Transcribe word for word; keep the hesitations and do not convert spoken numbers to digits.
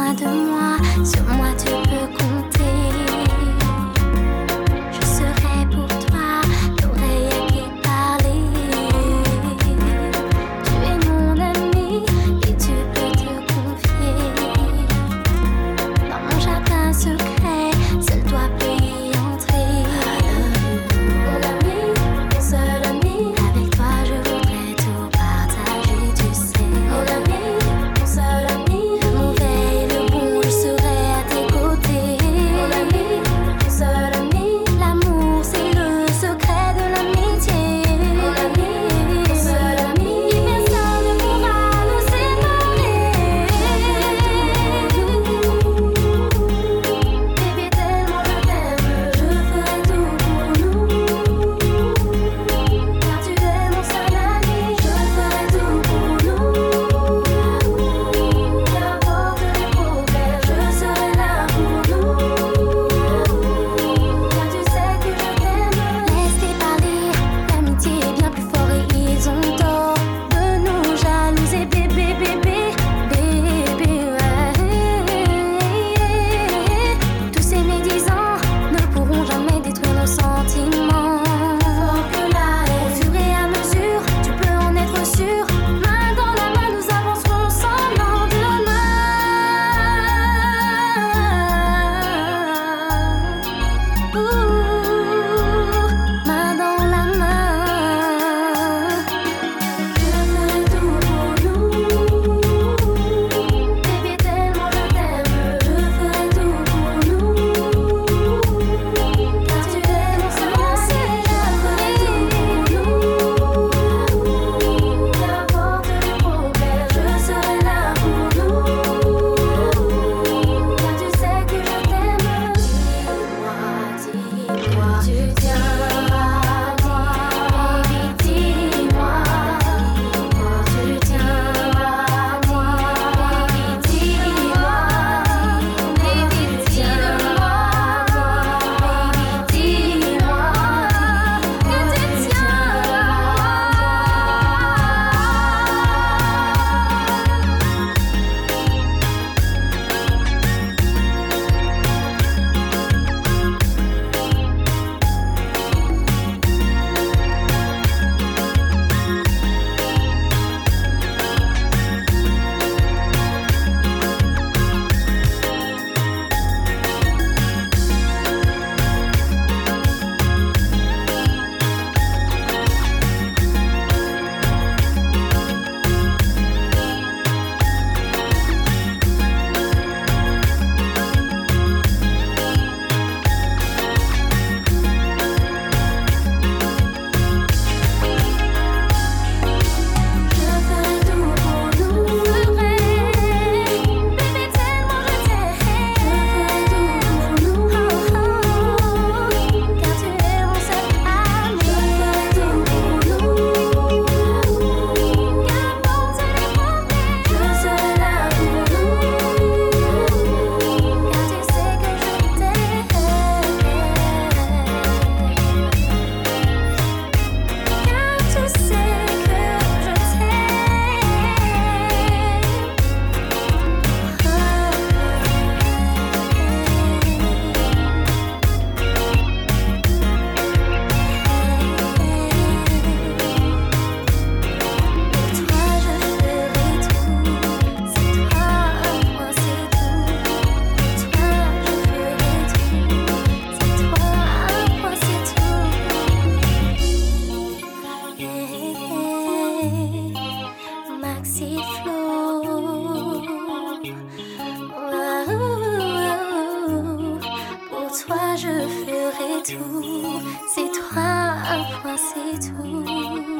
besoin de moi, sur moi tu peux compter. Je serai pour toi l'oreille à qui parler. Tu es mon ami et tu peux te confier. Dans mon jardin secret, seul toi peux y entrer. Mon ami, mon seul ami, avec toi je voudrais tout partager, tu sais. Mon ami, mon seul ami, le mauvais et le bon, je serai à tes côtés. Mon ami, mon seul ami, l'amour c'est le secret de l'amitié. Mon ami, mon seul ami, personne ne pourra nous séparer. Bébé, tellement je t'aime, je ferai tout pour nous. Car tu es mon seul ami, je ferai tout pour nous. Qu'importe les problèmes, je serai là pour nous. Car tu sais que je t'aime. Laisse-les parler, l'amitié est bien plus fort et ils ont tort de nous jalouser, bébé, bébé, bébé, ouais. Tous ces médisants ne pourront jamais détruire nos sentiments. Fort que la haine, au fur et à mesure, tu peux en être sûr. Main dans la main, nous avancerons sans lendemain. Ouh, main dans la main. Je ferai tout pour nous. Bébé, tellement je t'aime, je ferai tout pour nous. Car tu es mon seul ami, je ferai tout pour nous. Qu'importe les problèmes, je serai là pour nous. Car tu sais que je t'aime. Dis-moi, dis-moi, tu tiens à moi. Baby, dis-moi, dis-moi, tu tiens à moi. Baby, dis-moi, baby, dis-moi, baby, dis-moi que tu tiens à Je ferai tout pour nous. Bébé, tellement je t'aime. Je ferai tout pour nous. Car tu es mon seul ami. Je ferai tout pour nous. Qu'importe les problèmes, je serai là pour nous. Car tu sais que je t'aime. Car tu sais que je Maxi Flow. Pour toi je ferai tout, c'est toi, moi c'est tout.